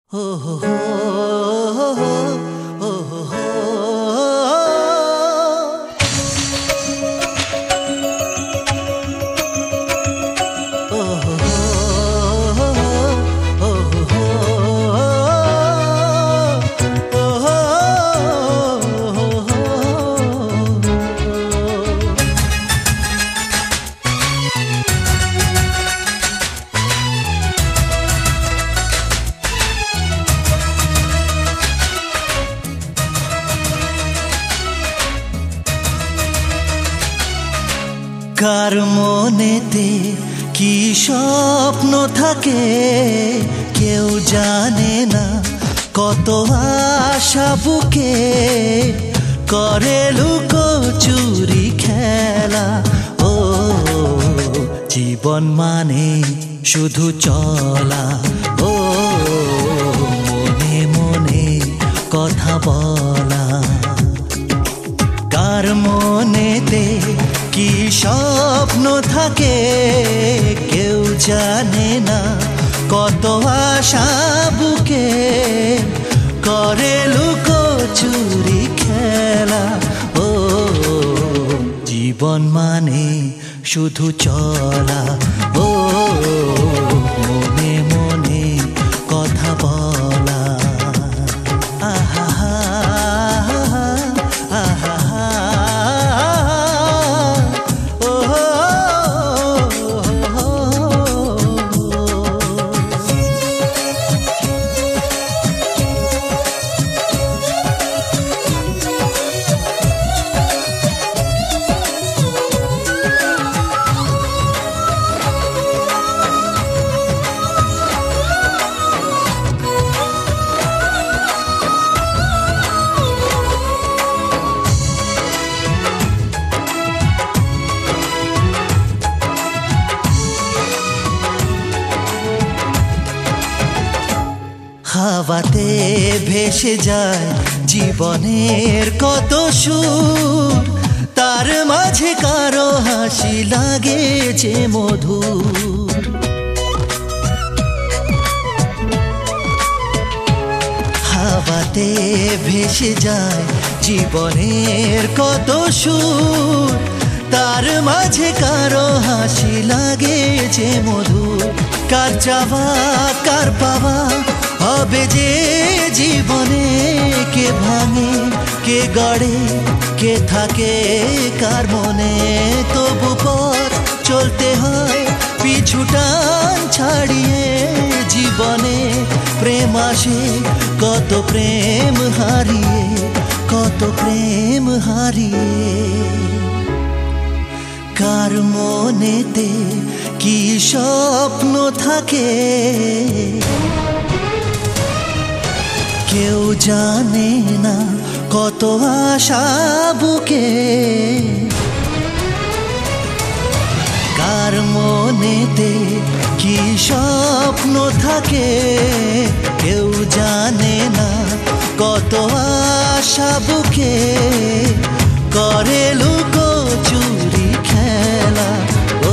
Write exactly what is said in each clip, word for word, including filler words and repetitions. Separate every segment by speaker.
Speaker 1: কার মনেতে কি স্বপ্ন থাকে কেউ জানে না, কত আশা বুকে করে লুকোচুরি খেলা। ও জীবন মানে শুধু চলা, ও মনে মনে কথা বলা। কার মনেতে কি স্বপ্ন থাকে কেউ জানে না, কত আশা বুকে করে লুকোচুরি খেলা। ও জীবন মানে শুধু চলা, ও মনে মনে কথা বলা। আহা আহা হাওয়াতে ভেসে যায় জীবনের কত সুর, তার মাঝে কারো হাসি লাগে যে মধুর। হাওয়াতে ভেসে যায় জীবনের কত সুর, তার মাঝে কারো হাসি লাগে যে মধুর। কার চাওয়া কার পাওয়া হবে যে জীবনে, কে ভাঙে কে গড়ে কে থাকে কার মনে। তবু পথ চলতে হয় পিছু টান ছাড়িয়ে, জীবনে প্রেম আসে কত প্রেম হারিয়ে, কত প্রেম হারিয়ে। কার মনেতে কি স্বপ্ন থাকে কেউ জানে না, কত আশা বুকে। কার মনেতে কি স্বপ্ন থাকে কেউ জানে না, কত আশা বুকে করে লুকোচুরি খেলা। ও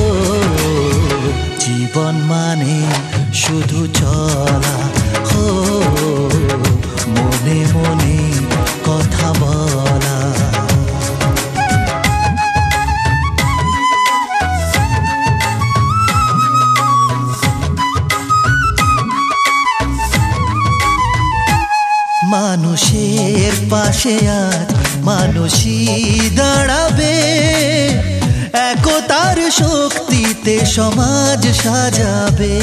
Speaker 1: জীবন মানে শুধু চলা, ও মনে মনে কথা বলা। মানুষের পাশে আজ মানুষই দাঁড়াবে, একতার শক্তিতে সমাজ সাজাবে।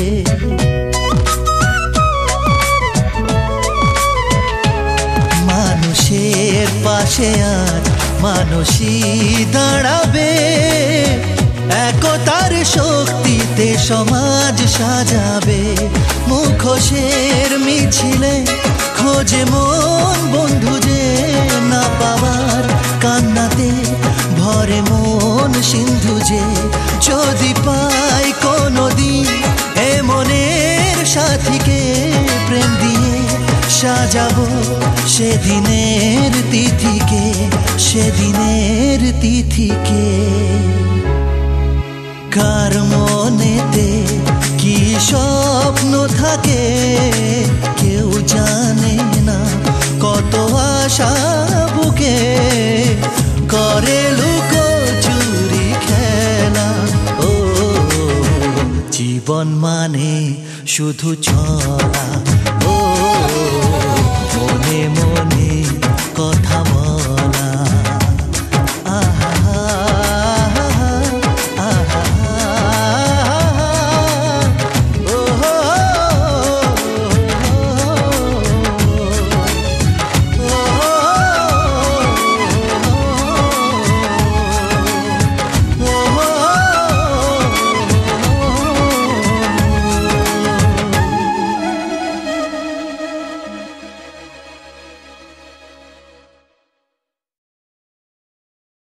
Speaker 1: মানুষের পাশে আজ মানুষই দাঁড়াবে, একতার শক্তিতে সমাজ সাজাবে। মুখোশের মিছিলে খোঁজে মন বন্ধু যে না পাওয়ার কান্নাতে ভরে মন সিন্ধু যে। যদি পাই কোনোদিন এ মনের সাথীকে প্রেম দিয়ে সাজাবো সেদিনের তিথিকে, সেদিনের তিথিকে। কার মনেতে কি স্বপ্ন থাকে মানে শুধু চলা ও মনে মনে